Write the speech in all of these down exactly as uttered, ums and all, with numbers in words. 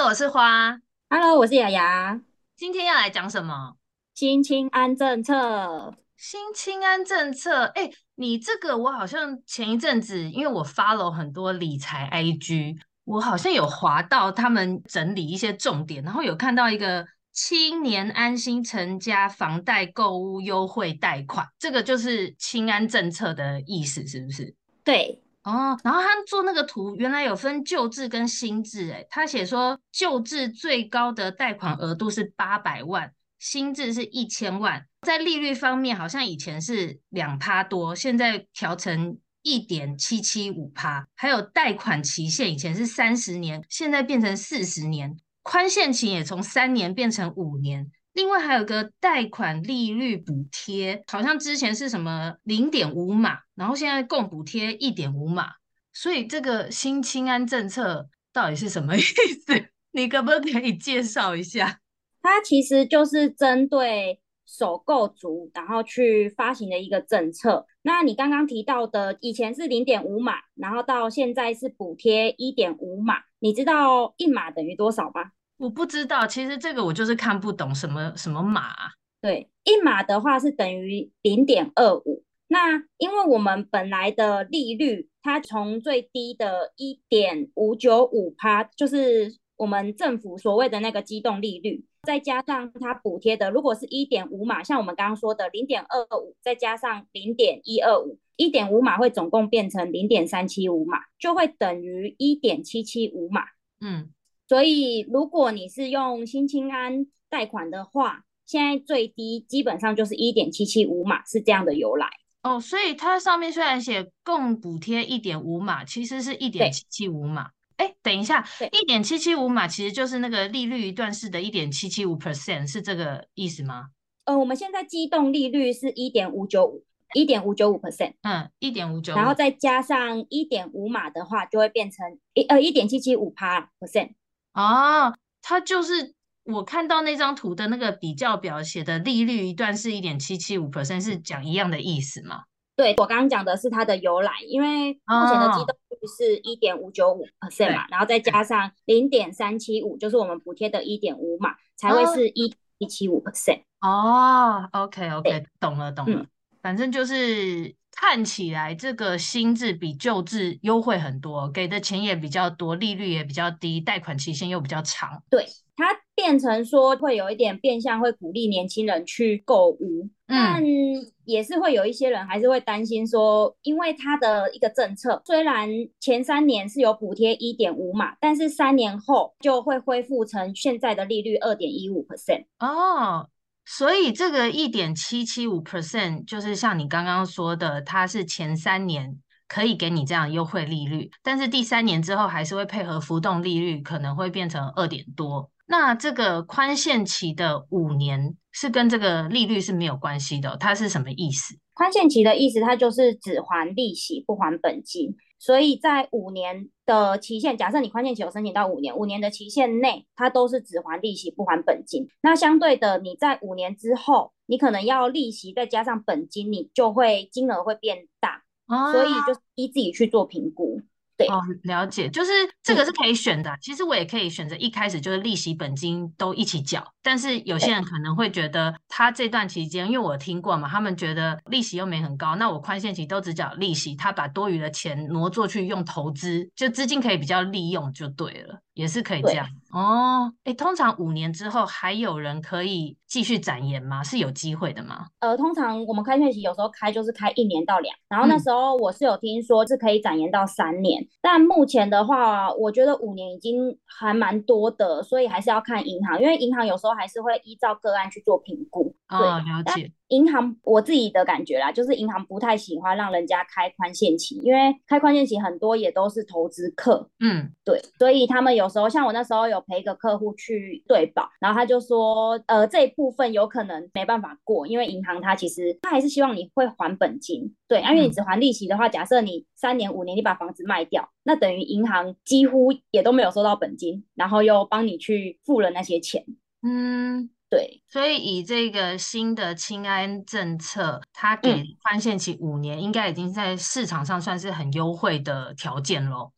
我是花， Hello，我是雅雅。 今天要来讲什么？ 新青安政策。 新青安政策。哎，你这个我好像前一阵子，因为我 follow 很多理财 I G，我好像有滑到他们整理一些重点，然后有看到一个青年安心成家房贷购物优惠贷款，这个就是青安政策的意思，是不是？ 对。 哦，然后他做那个图，原来有分旧制跟新制，诶，他写说旧制最高的贷款额度是八百万，新制是一千万，在利率方面好像以前是两趴多，现在调成一点七七五趴，还有贷款期限以前是三十年，现在变成四十年，宽限期也从三年变成五年。另外还有个贷款利率补贴，好像之前是什么零点五码，然后现在共补贴一点五码，所以这个新青安政策到底是什么意思？你可不可以介绍一下？ 它其实就是针对首购族，然后去发行的一个政策。那你刚刚提到的，以前是零点五码，然后到现在是补贴一点五码。你知道一码等于多少吗？ 我不知道，其实这个我就是看不懂什么什么码啊。 对，一码的话是等于零点二五。那因为我们本来的利率，它从最低的一点五九五趴，就是我们政府所谓的那个机动利率，再加上它补贴的，如果是一点五码，像我们刚刚说的零点二五，再加上零点一二五，一点五码会总共变成零点三七五码，就会等于一点七七五码。 嗯。 所以如果你是用新青安贷款的话，现在最低基本上就是一点七七五码，是这样的由来。 哦，所以它上面虽然写共补贴一点五码，其实是一点对七七五码。哎，等一下， 对。 一点七七五码其实就是那个利率一段式的一点七七五 percent，是这个意思吗？ 呃，我们现在机动利率是一点五九五，一点五九五 percent， 嗯，一点五九五。 然后再加上一点五码的话，就会变成一呃一点七七五趴 percent。 哦，它就是我看到那张图的那个比较表写的利率一段是一点七七五 percent，是讲一样的意思吗？ 对，我刚刚讲的是它的由来，因为目前的机哦， 动率是一点五九五 percent 对嘛，然后再对。 加上零点三七五，就是我们补贴的一点五码，才会哦是一一七五 percent。 哦，OK OK， 对。 懂了懂了， 嗯。 反正就是看起来这个新制比旧制优惠很多，给的钱也比较多，利率也比较低，贷款期限又比较长。 对，它变成说会有一点变相，会鼓励年轻人去购物，但嗯。 也是会有一些人还是会担心说，因为它的一个政策，虽然前三年是有补贴一点五嘛，但是三年后就会恢复成现在的利率二点一五 percent。 哦，所以这个一点七七五 percent 就是像你刚刚说的，它是前三年可以给你这样优惠利率，但是第三年之后还是会配合浮动利率，可能会变成二点多。那这个宽限期的五年是跟这个利率是没有关系的哦，它是什么意思？ 宽限期的意思，它就是只还利息不还本金，所以在五年的期限，假设你宽限期有申请到五年，五年的期限内，它都是只还利息不还本金。那相对的，你在五年之后，你可能要利息再加上本金，你就会金额会变大，所以啊， 就是依自己去做评估。 哦， 对。 了解，就是这个是嗯。 可以选的啊。其实我也可以选择一开始就是利息本金都一起缴，但是有些对。 人可能会觉得他这段期间，因为我有听过嘛，他们觉得利息又没很高，那我宽限期都只缴利息，他把多余的钱挪作去用投资，就资金可以比较利用就对了，也是可以这样。 对。 哦，诶，通常五年之后还有人可以继续展延吗？是有机会的吗？ 呃，通常我们开学期有时候开就是开一年到两，然后那嗯。 时候我是有听说是可以展延到三年，但目前的话，我觉得五年已经还蛮多的，所以还是要看银行，因为银行有时候还是会依照个案去做评估。 哦， 对。但了解。 银行我自己的感觉啦，就是银行不太喜欢让人家开宽限期，因为开宽限期很多也都是投资客。 嗯。 对，所以他们有时候像我那时候有陪一个客户去对保，然后他就说，呃，这一部分有可能没办法过，因为银行它其实它还是希望你会还本金。对，因为你嗯。 只还利息的话，假设你三年五年你把房子卖掉，那等于银行几乎也都没有收到本金，然后又帮你去付了那些钱。 嗯。 对。 所以以这个新的清安政策，它给嗯。 宽限期五年，应该已经在市场上算是很优惠的条件咯。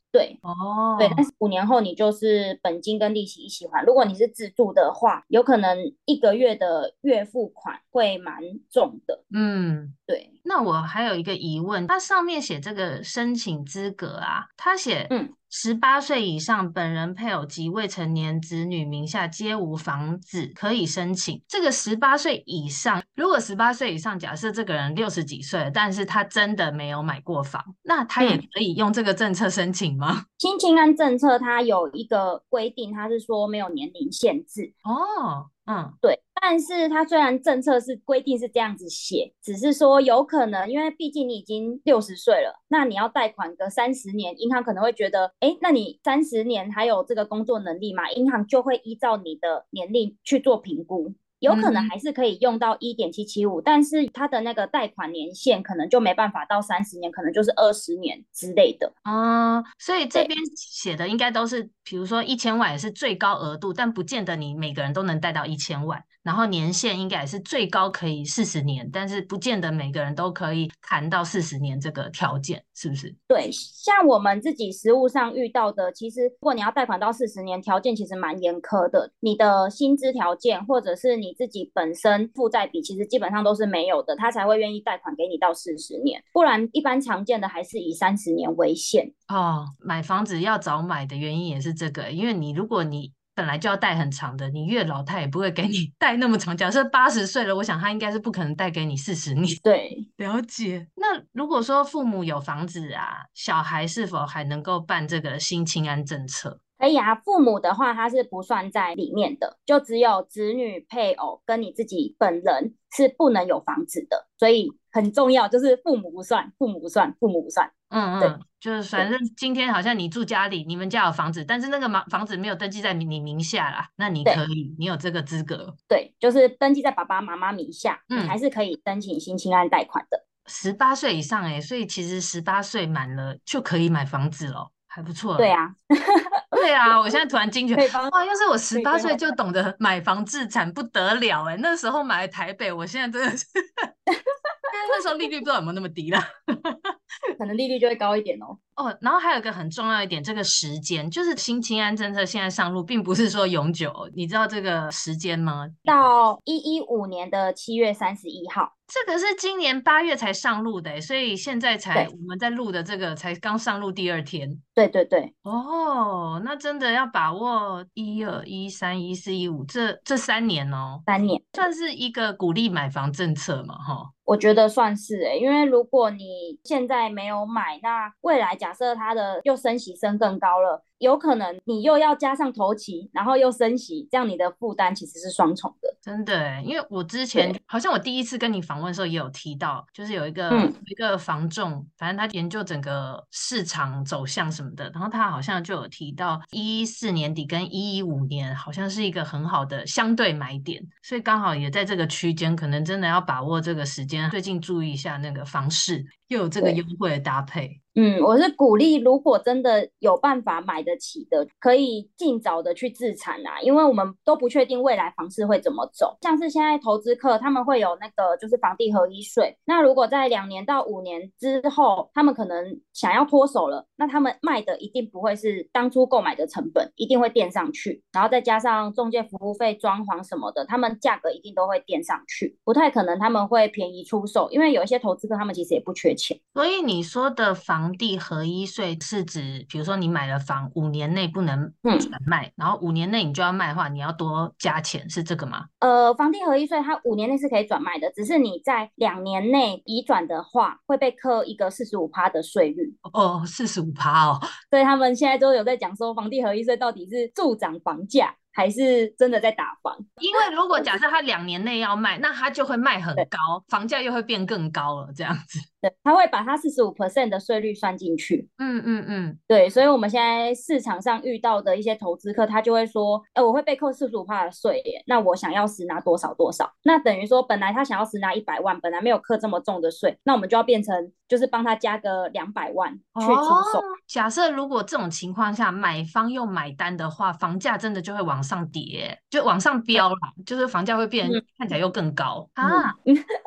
对。对， 哦， 但是五年后你就是本金跟利息一起还。如果你是自住的话，有可能一个月的月付款会蛮重的。 嗯。 对。 那我还有一个疑问，它上面写这个申请资格啊，它写嗯。 十八岁以上本人配偶及未成年子女名下皆无房子可以申请。这个十八岁以上，如果十八岁以上，假设这个人六十几岁了，但是他真的没有买过房，那他也嗯， 可以用这个政策申请吗？ 新青安政策它有一个规定，它是说没有年龄限制。 哦，嗯对，但是它虽然政策是规定是这样子写，只是说有可能，因为毕竟你已经六十岁了，那你要贷款个三十年，银行可能会觉得，哎，那你三十年还有这个工作能力吗？银行就会依照你的年龄去做评估。有可能嗯。 还是可以用到一点七七五，但是它的那个贷款年限可能就没办法到三十年，可能就是二十年之类的。 哦，所以这对。 边写的应该都是，比如说一千万也是最高额度，但不见得你每个人都能贷到一千万。然后年限应该也是最高可以四十年，但是不见得每个人都可以谈到四十年这个条件，是不是？ 对，像我们自己实务上遇到的，其实如果你要贷款到四十年，条件其实蛮严苛的。你的薪资条件或者是你自己本身负债比，其实基本上都是没有的，他才会愿意贷款给你到四十年。不然一般常见的还是以三十年为限。 哦，买房子要早买的原因也是这个，因为你如果你本来就要贷很长的，你越老他也不会给你贷那么长。假设八十岁了，我想他应该是不可能贷给你四十年。 对。 了解。那如果说父母有房子啊，小孩是否还能够办这个新青安政策？ 可以啊，父母的话他是不算在里面的，就只有子女、配偶跟你自己本人是不能有房子的，所以很重要，就是父母不算，父母不算，父母不算。对。 嗯嗯，就是反对。 正今天好像你住家里，你们家有房子，但是那个房房子没有登记在你你名下啦，那你可对。 以，你有这个资格。 对，就是登记在爸爸妈妈名下，你还嗯， 是可以申请新青安贷款的。 十八岁以上诶，所以其实十八岁满了就可以买房子了，还不错诶。 对啊。 对啊，我现在突然惊觉， 可以帮哇，要是我十可以八最好办。 岁就懂得买房置产，不得了诶，那时候买台北，我现在真的是，但是那时候利率不知道有没有那么低啦。 可能利率就会高一点哦。 哦，然后还有一个很重要一点，这个时间，就是新青安政策现在上路，并不是说永久哦，你知道这个时间吗？ 到一一五年的七月三十一号。 这个是今年八月才上路的诶，所以现在才对。 我们在录的这个才刚上路第二天。 对对对。 哦，那真的要把握一二一三一四一五这这三年哦， 三年。 算是一个鼓励买房政策嘛，哈。 我觉得算是诶，因为如果你现在没有买，那未来假设它的又升息升更高了，有可能你又要加上头期，然后又升息，这样你的负担其实是双重的。 真的诶，因为我之前对。 好像我第一次跟你访问的时候也有提到，就是有一个嗯。 有一个房仲，反正他研究整个市场走向什么的，然后他好像就有提到一四年底跟一一五年好像是一个很好的相对买点，所以刚好也在这个区间，可能真的要把握这个时间，最近注意一下那个房市，又有这个优对。 惠的搭配。 嗯，我是鼓励，如果真的有办法买得起的，可以尽早的去自产啊，因为我们都不确定未来房市会怎么走。像是现在投资客他们会有那个就是房地合一税，那如果在两年到五年之后，他们可能想要脱手了，那他们卖的一定不会是当初购买的成本，一定会垫上去，然后再加上中介服务费、装潢什么的，他们价格一定都会垫上去，不太可能他们会便宜出售，因为有一些投资客他们其实也不缺钱。 所以你说的房地合一税是指，比如说你买了房，五年内不能嗯。 转卖，然后五年内你就要卖的话，你要多加钱，是这个吗？ 呃，房地合一税它五年内是可以转卖的，只是你在两年内移转的话，会被课一个四十五趴的税率。 哦，四十五趴哦。 所以他们现在都有在讲说，房地合一税到底是助长房价，还是真的在打房？ 因为如果假设他两年内要卖，那他就会卖很对。 高，房价又会变更高了，这样子。 对，他会把它四十五 percent 的税率算进去。 嗯嗯嗯。 对，所以我们现在市场上遇到的一些投资客，他就会说，哎，我会被扣四十五趴的税耶，那我想要实拿多少多少？那等于说，本来他想要实拿一百万，本来没有课这么重的税，那我们就要变成就是帮他加个两百万去出售。 哦，假设如果这种情况下，买方又买单的话，房价真的就会往上跌，就往上飙啦，就是房价会变嗯看起来又更高啊。 嗯。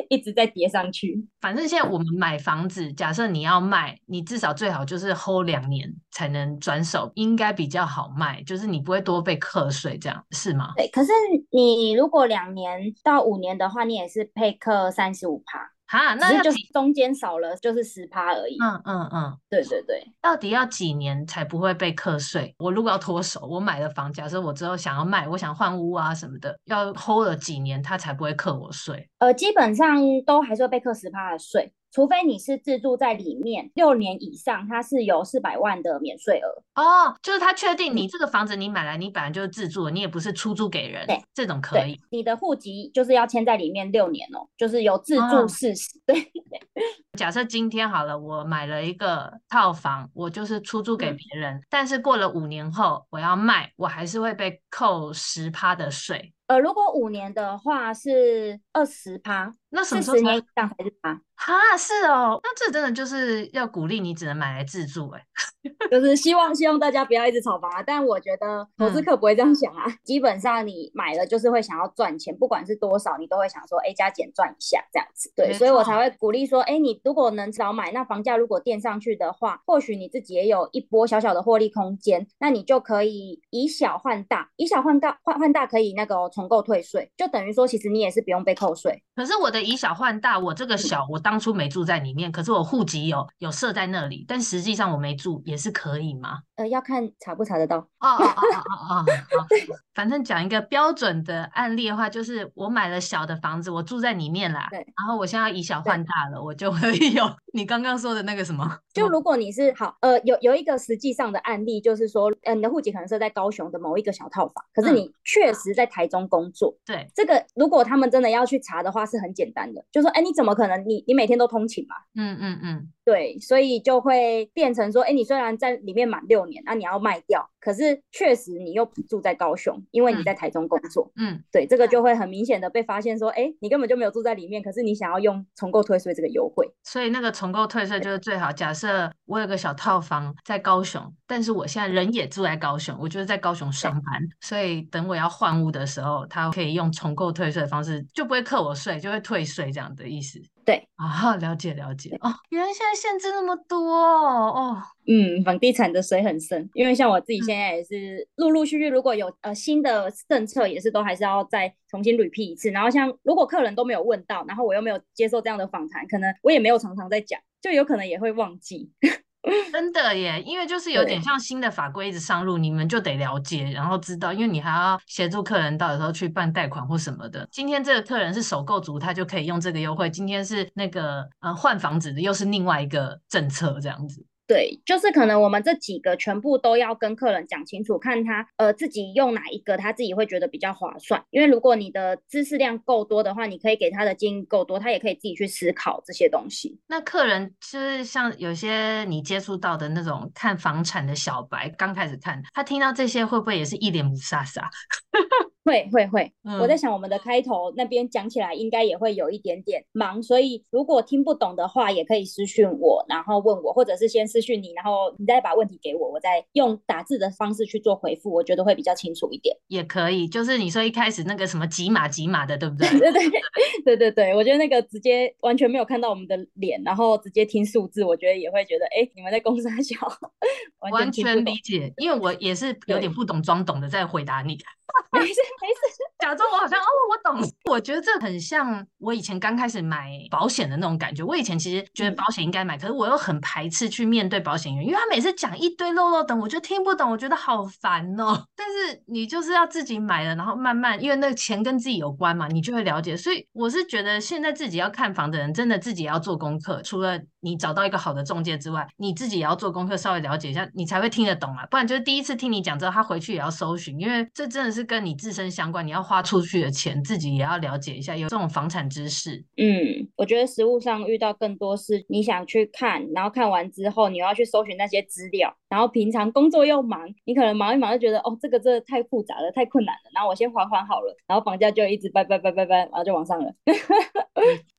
一直在叠上去。 反正现在我们买房子，假设你要卖，你至少最好就是 hold 两年才能转手，应该比较好卖，就是你不会多被课税，这样是吗？ 对，可是你如果两年到五年的话，你也是配课三十五趴， 哈， 只是就是那要几？ 中间少了就是十趴而已。 嗯嗯嗯， 对对对， 到底要几年才不会被课税？我如果要脱手，我买了房，假设我之后想要卖，我想换屋啊什么的，要 hold 了几年，它才不会课我税？ 呃，基本上都还是会被课十趴的税，除非你是自住在里面六年以上，它是有四百万的免税额。 哦，就是他确定嗯， 你这个房子你买来，你本来就是自住的，你也不是出租给人， 对这种可对， 以。 你的户籍就是要签在里面六年哦，就是有自住嗯， 事实。对， 假设今天好了，我买了一个套房，我就是出租给嗯， 别人，但是过了五年后我要卖，我还是会被扣十趴的税。 呃，如果五年的话是二十趴， 那什么是时候才会？ 十年以上才是趴。 哈，是哦，那这真的就是要鼓励你只能买来自住，哎， 就是希望希望大家不要一直炒房啊，但我觉得投资嗯， 客不会这样想啊。基本上你买了就是会想要赚钱，不管是多少，你都会想说，哎，加减赚一下这样子。对， 没错， 所以我才会鼓励说，哎，你如果能早买，那房价如果垫上去的话，或许你自己也有一波小小的获利空间，那你就可以以小换大，以小换大，换换大可以那个哦重购退税，就等于说其实你也是不用被扣税。 可是我的以小换大，我这个嗯， 小，我当初没住在里面，可是我户籍有有设在那里，但实际上我没住，也是可以吗？ 呃，要看查不查得到。 哦哦哦哦哦哦，好，反正讲一个标准的案例的话，就是我买了小的房子，我住在里面啦， 对然后我现在要以小换对。 大了，我就可以有你刚刚说的那个什么什么， 就如果你是好，呃，有有一个实际上的案例，就是说，呃，你的户籍可能设在高雄的某一个小套房，可是嗯， 你确实在台中工作， 对， 这个如果他们真的要去查的话，是很简单的，就说，哎，你怎么可能你你每天都通勤嘛？ 嗯嗯嗯对，所以就会变成说，哎，你虽然在里面满六年，那你要卖掉，可是确实你又不住在高雄，因为你在嗯台中工作。 嗯， 对，这个就会很明显的被发现说，哎，你根本就没有住在里面，可是你想要用重购退税这个优惠。 所以那个重购退税就是最好。假设我有个小套房在高雄，但是我现在人也住在高雄，我就是在高雄对上班，所以等我要换屋的时候，他可以用重购退税的方式，就不会课我税，就会退税这样的意思。 对。 啊，了解了解哦，原来现在限制那么多哦，哦， 嗯，房地产的水很深，因为像我自己嗯， 现在也是陆陆续续，如果有呃新的政策，也是都还是要再重新 repeat 一次。然后像如果客人都没有问到，然后我又没有接受这样的访谈，可能我也没有常常在讲，就有可能也会忘记。 真的耶，因为就是有点对像新的法规一直上路，你们就得了解，然后知道，因为你还要协助客人到时候去办贷款或什么的。今天这个客人是首购族，他就可以用这个优惠；今天是那个呃换房子的，又是另外一个政策，这样子。 对，就是可能我们这几个全部都要跟客人讲清楚，看他呃自己用哪一个，他自己会觉得比较划算。因为如果你的知识量够多的话，你可以给他的建议够多，他也可以自己去思考这些东西。 那客人就是像有些你接触到的那种看房产的小白，刚开始看，他听到这些会不会也是一脸不飒飒？ 会会会，我在嗯， 想我们的开头那边讲起来应该也会有一点点忙，所以如果听不懂的话，也可以私讯我，然后问我，或者是先私讯你，然后你再把问题给我，我再用打字的方式去做回复，我觉得会比较清楚一点。 也可以，就是你说一开始那个什么几码几码的，对不对？ 对对对对对，我觉得那个直接完全没有看到我们的脸，然后直接听数字，我觉得也会觉得，哎，你们在公司小，完全完听不懂。 全理解，因为我也是有点对， 不懂装懂的在回答你。 没事没事。 假装我好像哦，我懂。我觉得这很像我以前刚开始买保险的那种感觉。我以前其实觉得嗯， 保险应该买，可是我又很排斥去面对保险员，因为他每次讲一堆漏漏等，我就听不懂，我觉得好烦哦。但是你就是要自己买了，然后慢慢，因为那个钱跟自己有关嘛，你就会了解。所以我是觉得现在自己要看房的人，真的自己也要做功课，除了你找到一个好的中介之外，你自己也要做功课，稍微了解一下，你才会听得懂啊。不然就是第一次听你讲之后，他回去也要搜寻，因为这真的是跟你自身相关，你要花出去的钱，自己也要了解一下，有这种房产知识。 嗯，我觉得实物上遇到更多是你想去看，然后看完之后你又要去搜寻那些资料，然后平常工作又忙，你可能忙一忙就觉得哦，这个真的太复杂了，太困难了，然后我先缓缓好了，然后房价就一直掰掰掰掰掰，然后就往上了。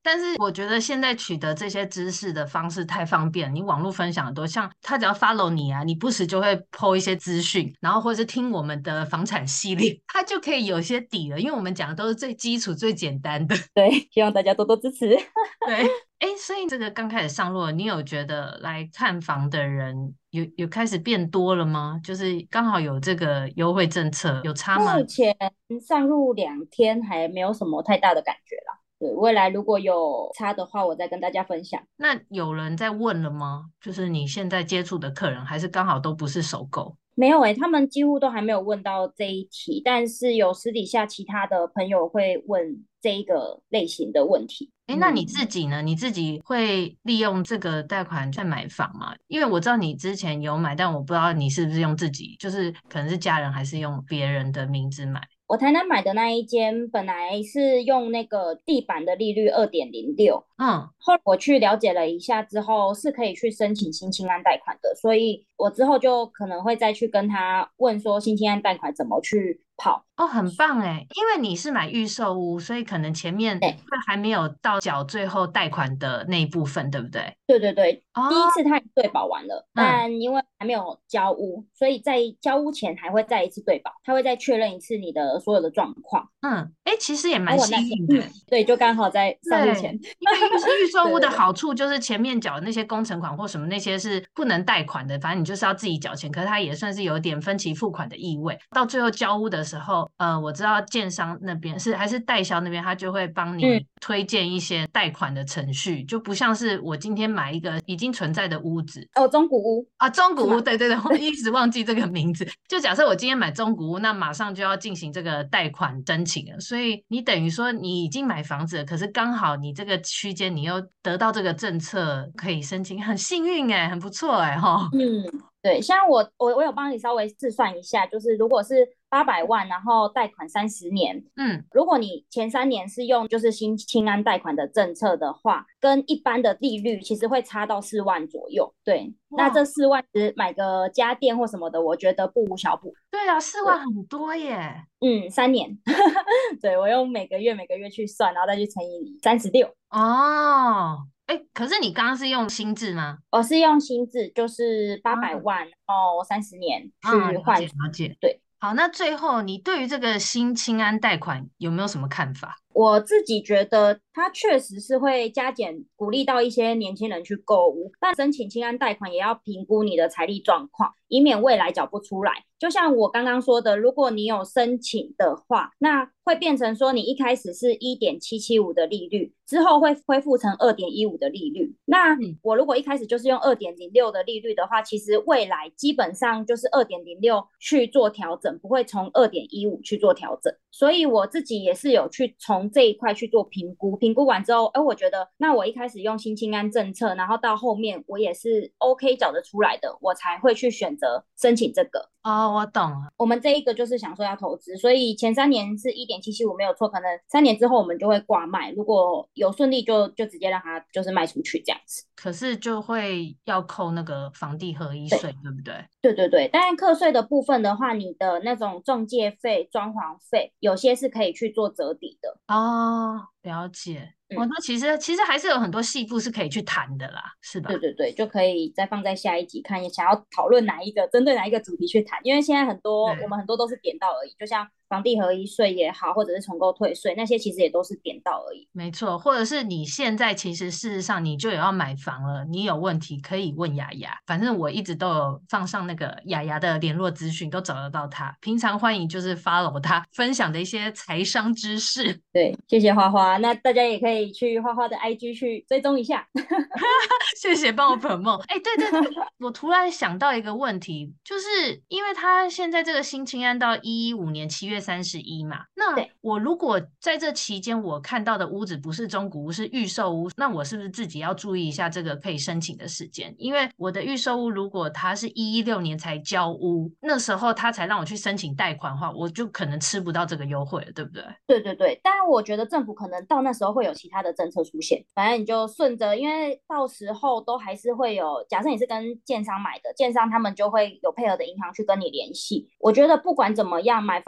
但是我觉得现在取得这些知识的方式太方便，你网络分享的多，像他只要 follow 你啊，你不时就会 po 一些资讯，然后或者是听我们的房产系列，他就可以有些底了，因为我们讲的都是最基础最简单的。 对，希望大家多多支持。 对，哎，所以这个刚开始上路，你有觉得来看房的人有有开始变多了吗？就是刚好有这个优惠政策，有差吗？ 目前上路两天还没有什么太大的感觉啦。对，未来如果有差的话，我再跟大家分享。 那有人在问了吗？就是你现在接触的客人，还是刚好都不是首购？ 没有诶、他们几乎都还没有问到这一题，但是有私底下其他的朋友会问这一个类型的问题。 哎，那你自嗯， 己呢？你自己会利用这个贷款在买房吗？因为我知道你之前有买，但我不知道你是不是用自己，就是可能是家人还是用别人的名字买。 我台南买的那一间本来是用那个地板的利率二点零六， 嗯， 后来我去了解了一下之后，是可以去申请新青安贷款的，所以我之后就可能会再去跟他问说新青安贷款怎么去跑。 哦，很棒哎，因为你是买预售屋，所以可能前面对会还没有到缴最后贷款的那一部分，对不对？ 对对对，第一哦， 次他已经对保完了， 嗯但因为还没有交屋，所以在交屋前还会再一次对保，他会再确认一次你的所有的状况。 嗯，哎，其实也蛮而我那时候， 幸运的嗯，对，就刚好在上路对， 前。 因为预预售屋的对对对， 好处就是前面缴的那些工程款或什么那些是不能贷款的，反正你就是要自己缴钱，可是它也算是有点分期付款的意味。到最后交屋的时候，呃，我知道建商那边是还是代销那边，他就会帮嗯， 你推荐一些贷款的程序，就不像是我今天买一个已经存在的屋子， 哦，中古屋啊，中古屋， 是吗？ 对对对，我一直忘记这个名字。就假设我今天买中古屋，那马上就要进行这个贷款申请了。所以你等于说你已经买房子了，可是刚好你这个区间你又得到这个政策可以申请，很幸运哎，很不错哎哈。 嗯，对，像我我我有帮你稍微试算一下，就是如果是八百万，然后贷款三十年， 嗯， 如果你前三年是用就是新青安贷款的政策的话，跟一般的利率其实会差到四万左右。对，那哇， 这四万只买个家电或什么的，我觉得不无小补。 对啊，四万对， 很多耶。 嗯，三年，对我用每个月每个月去算，然后再去乘以三十六。 哦，哎，可是你刚刚是用新制吗？ 我是用新制，就是八百啊万，然后三十年啊， 去换。 了解了解。 对。 好，那最后你对于这个新青安贷款有没有什么看法？ 我自己觉得它确实是会加减鼓励到一些年轻人去购物，但申请青安贷款也要评估你的财力状况，以免未来缴不出来。就像我刚刚说的，如果你有申请的话，那会变成说你一开始是一点七七五的利率，之后会恢复成二点一五的利率。那嗯， 我如果一开始就是用二点零六的利率的话，其实未来基本上就是二点零六去做调整，不会从二点一五去做调整。所以我自己也是有去从这一块去做评估，评估完之后，哎，我觉得那我一开始用新青安政策，然后到后面我也是 OK 缴得出来的，我才会去选择申请这个。 哦，我懂了。 我们这一个就是想说要投资，所以前三年是一点七七五没有错，可能三年之后我们就会挂卖，如果有顺利就就直接让它就是卖出去这样子。 可是就会要扣那个房地合一对税，对不对？ 对对对，当然课税的部分的话，你的那种中介费、装潢费，有些是可以去做折抵的。 哦，了解。哦， 嗯， 那其实其实还是有很多细部是可以去谈的啦，是吧？ 对对对，就可以再放在下一集看，想要讨论哪一个，针对哪一个主题去谈。因为现在很多我对， 们很多都是点到而已，就像房地合一税也好，或者是重购退税那些，其实也都是点到而已。 没错。或者是你现在其实事实上你就有要买房了，你有问题可以问雅雅，反正我一直都有放上那个雅雅的联络资讯，都找得到她。平常欢迎就是 follow 她分享的一些财商知识。 对，谢谢花花。那大家也可以去花花的 I G 去追踪一下。 谢谢帮我 promote。哎，对对对，我突然想到一个问题，就是因为他现在这个新青案到一一五年七月三十一嘛，那对， 我如果在这期间我看到的屋子不是中古屋，是预售屋，那我是不是自己要注意一下这个可以申请的时间？因为我的预售屋如果它是一一六年才交屋，那时候他才让我去申请贷款的话，我就可能吃不到这个优惠了，对不对？ 对对对，当然我觉得政府可能到那时候会有其他的政策出现，反正你就顺着，因为到时候都还是会有，假设你是跟建商买的，建商他们就会有配合的银行去跟你联系。我觉得不管怎么样，买房子都还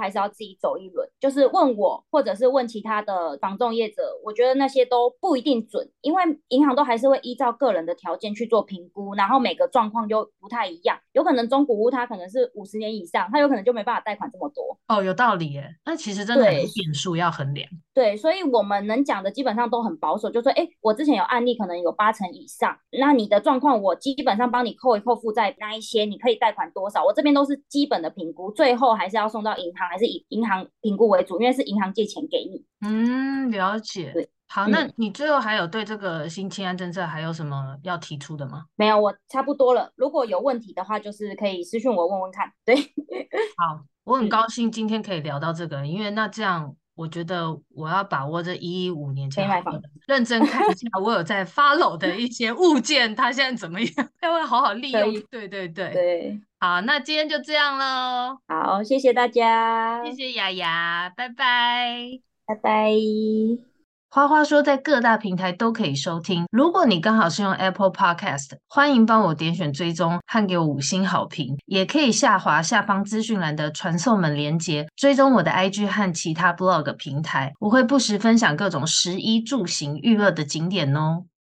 还是要自己走一轮，就是问我或者是问其他的房仲业者，我觉得那些都不一定准，因为银行都还是会依照个人的条件去做评估，然后每个状况就不太一样，有可能中古屋它可能是五十年以上，它有可能就没办法贷款这么多。 哦，有道理耶，那其实真的很多对变数要衡量。 对，所以我们能讲的基本上都很保守，就说，哎，我之前有案例，可能有八成以上，那你的状况我基本上帮你扣一扣负债那一些，你可以贷款多少，我这边都是基本的评估，最后还是要送到银行，还是以银行评估为主，因为是银行借钱给你。 嗯，了解。 对， 好，那嗯， 你最后还有对这个新青安政策还有什么要提出的吗？ 没有，我差不多了，如果有问题的话，就是可以私讯我问问看。对， 好，我很嗯， 高兴今天可以聊到这个，因为那这样我觉得我要把握这一五年前，好好的可以买房。 认真看一下我有在 follow 的一些物件，它现在怎么样，要不要好好利用？ 可以， 对对对， 对， 好，那今天就这样喽， 好，谢谢大家， 谢谢雅雅，拜拜。 拜拜。 花花说，在各大平台都可以收听。如果你刚好是用 Apple Podcast，欢迎帮我点选追踪和给我五星好评，也可以下滑下方资讯栏的传送门连结，追踪我的 I G 和其他 blog 平台，我会不时分享各种食衣住行娱乐的景点哦。